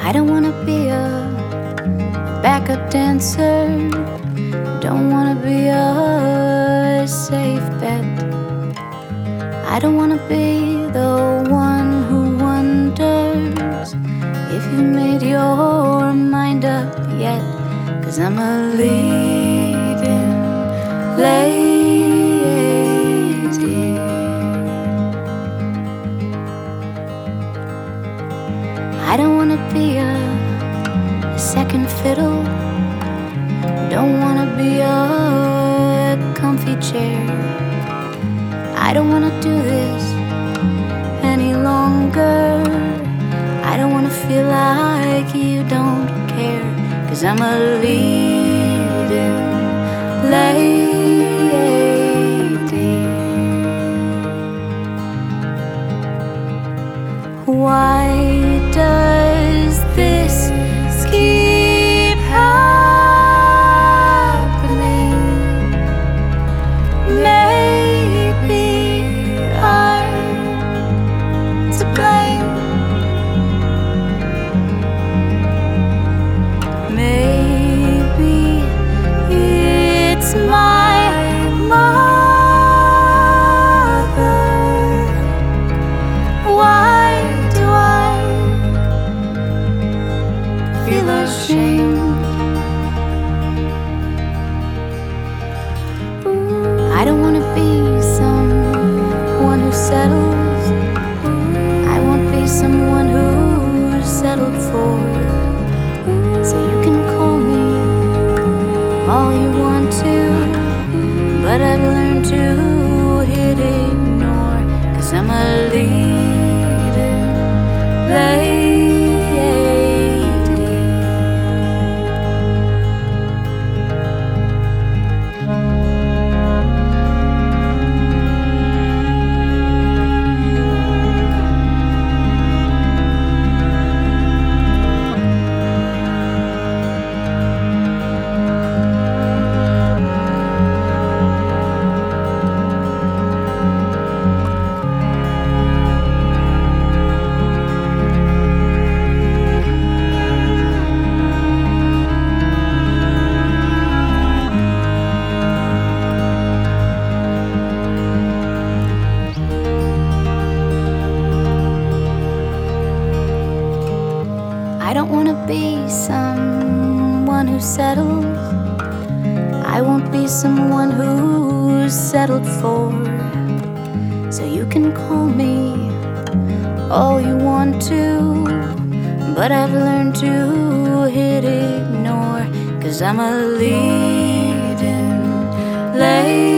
I don't wanna be a backup dancer, don't wanna be a safe bet. I don't wanna be the one who wonders if you made your mind up yet. 'Cause I'm a leading lady. I don't wanna be a second fiddle, don't wanna be a comfy chair. I don't wanna do this any longer. I don't wanna feel like you don't care. 'Cause I'm a leading lady. Why does this keep happening? Maybe I'm to blame. Maybe it's my mother. Why do I feel ashamed? I don't wanna be someone who settles. I won't be someone who's settled for. So you can call me all you want to, but I've learned to hit ignore. 'Cause I'm a leading lady. I don't wanna be someone who settles. I won't be someone who's settled for. So you can call me all you want to, but I've learned to hit ignore. 'Cause I'm a leading lady.